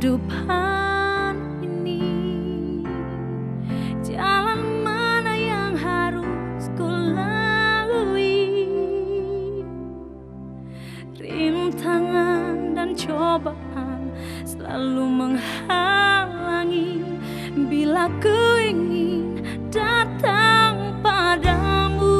kehidupan ini. Jalan mana yang harus ku lalui? Rintangan dan cobaan selalu menghalangi bila ku ingin datang padamu.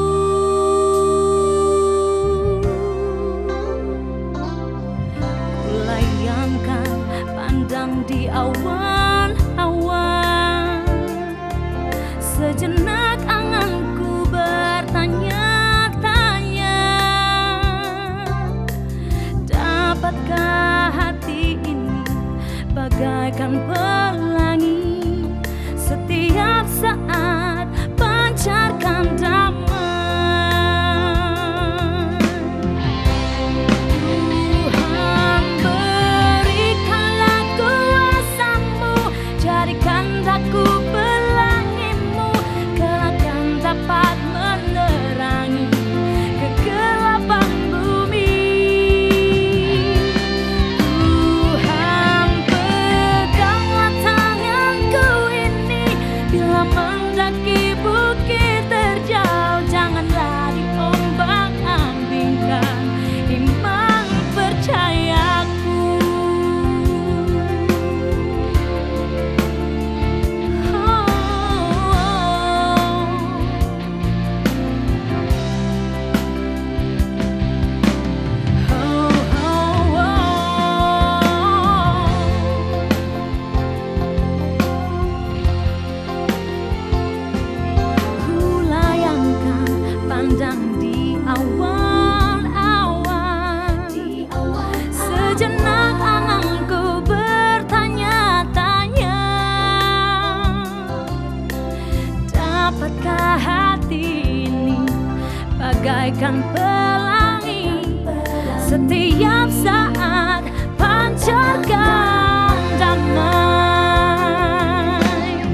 Kulayangkan pandang di awan-awan, sejenak anganku bertanya-tanya, dapatkah hati ini bagaikan pelangi setiap saat pancarkan damai. Tuhan, berikanlah kuasa-Mu, jadikan daku pelangi-Mu, kelakkan dapat menerangi kegelapan bumi. Tuhan, peganglah tanganku ini bila mendaki bukit terjal, janganlah diombang-ambingkan iman percayaku. Kulayangkan pandang di awan-awan, sejenak anganku bertanya-tanya, dapatkah hati ini bagaikan pelangi setiap saat pancarkan damai.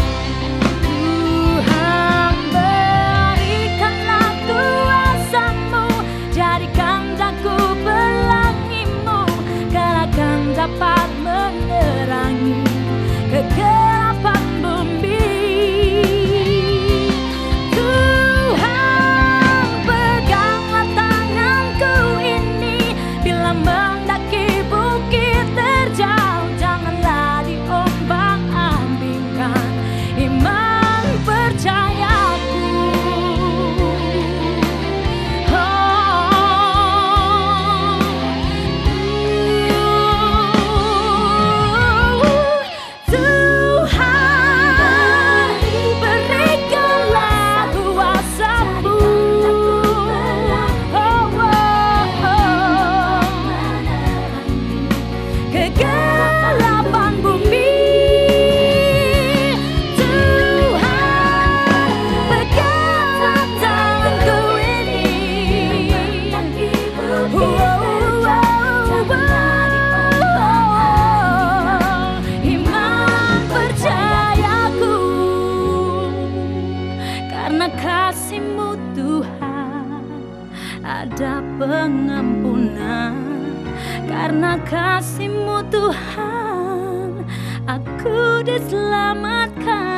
Tuhan, berikanlah kuasa-Mu, jadikan daku pelangi-Mu, kelakkan dapat menerangi kegelapan bumi. Tuhan, peganglah tanganku ini bila mendaki bukit terjal, janganlah diombang-ambingkan iman percayaku. Tuhan, berikanlah kuasa-Mu, kegelapan bumi. Tuhan, peganglah tanganku ini, iman percayaku. Karena kasih-Mu Tuhan ada pengampunan, karena kasih-Mu Tuhan aku diselamatkan.